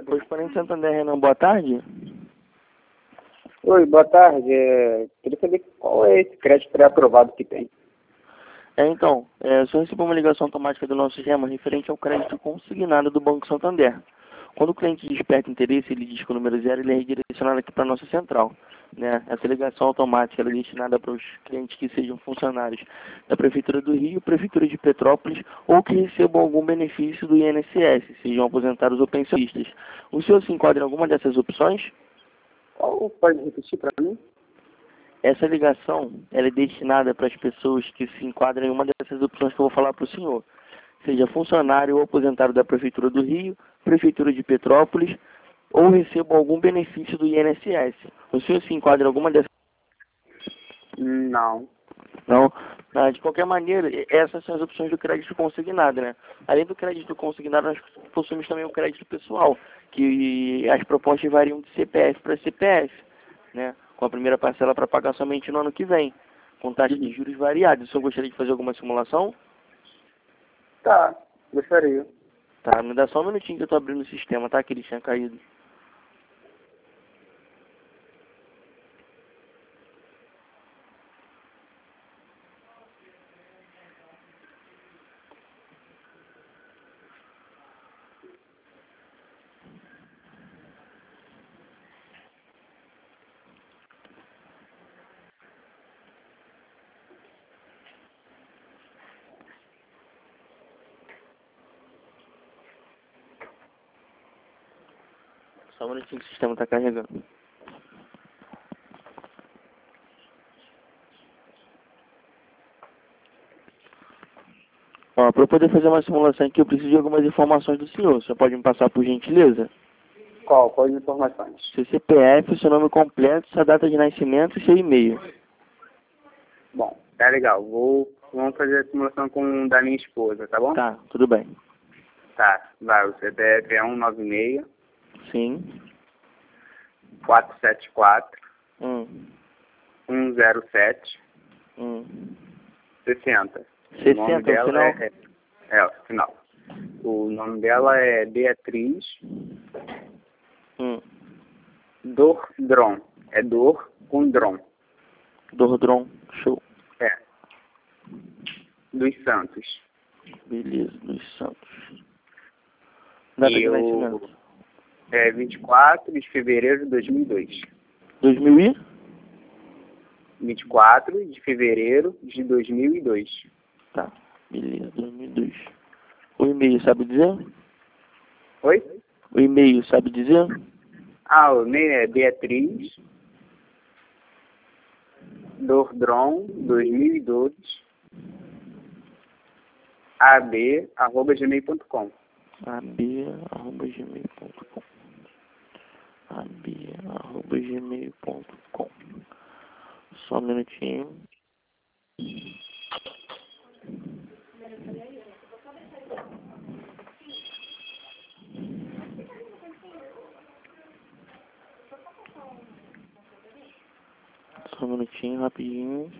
Correspondente Santander, Renan, boa tarde. Oi, boa tarde. Queria saber qual é esse crédito pré-aprovado que tem. Então, o senhor recebeu uma ligação automática do nosso sistema referente ao crédito consignado do Banco Santander. Quando o cliente desperta interesse, ele diz que o número 0, ele é redirecionado aqui para a nossa central. Né? Essa ligação automática ela é destinada para os clientes que sejam funcionários da Prefeitura do Rio, Prefeitura de Petrópolis ou que recebam algum benefício do INSS, sejam aposentados ou pensionistas. O senhor se enquadra em alguma dessas opções? Qual pode repetir para mim? Essa ligação ela é destinada para as pessoas que se enquadram em uma dessas opções que eu vou falar para o senhor. Seja funcionário ou aposentado da Prefeitura do Rio, Prefeitura de Petrópolis, ou recebam algum benefício do INSS. O senhor se enquadra em alguma dessas? Não. Não? De qualquer maneira, essas são as opções do crédito consignado, né? Além do crédito consignado, nós possuímos também o crédito pessoal, que as propostas variam de CPF para CPF, né? Com a primeira parcela para pagar somente no ano que vem, com taxa de juros variadas. O senhor gostaria de fazer alguma simulação? Tá, gostaria. Tá, me dá só um minutinho que eu tô abrindo o sistema, tá? Que ele tinha caído. Só um minutinho que o sistema tá carregando. Ó, para eu poder fazer uma simulação aqui, eu preciso de algumas informações do senhor. O senhor pode me passar por gentileza? Quais informações? Seu CPF, seu nome completo, sua data de nascimento e seu e-mail. Bom, tá legal. Vamos fazer a simulação com o da minha esposa, tá bom? Tá, tudo bem. Tá, vai. O CPF é 196 Sim. 474 Hum. 107 60. 60 O nome dela final? o final. O nome dela é Beatriz Dordron. É Dor com Dron. Dordron, show. É. Dos Santos. Beleza, dos Santos. Data de nascimento? É 24 de fevereiro de 2002. 2000 e? 24 de fevereiro de 2002. Tá, beleza, 2002. O e-mail, sabe dizer? Oi? O e-mail, sabe dizer? O e-mail é Beatriz Dordron 2002 ab@gmail.com. ab@gmail.com. ab@gmail.com. Só um minutinho. Só um minutinho, rapidinho.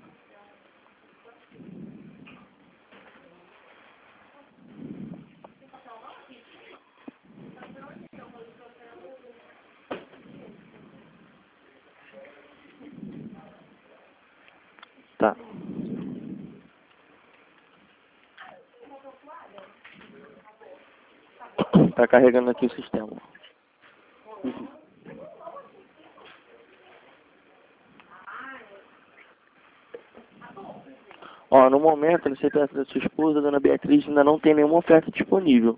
Tá. Tá carregando aqui o sistema. Ó, no momento, no CPF da sua esposa, a dona Beatriz, ainda não tem nenhuma oferta disponível.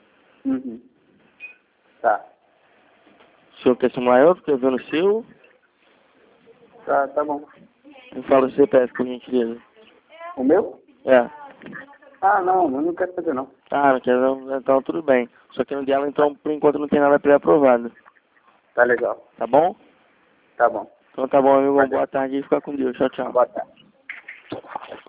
Tá. O senhor quer simular eu? Quer ver no seu? Tá bom. Me fala o CPF, por gentileza. O meu? É. Não, eu não quero fazer não. Não quer não? Então tudo bem. Só que no dela, então, por enquanto não tem nada pré-aprovado. Tá legal. Tá bom? Tá bom. Então tá bom, amigo. Boa tarde e fica com Deus. Tchau, tchau. Boa tarde.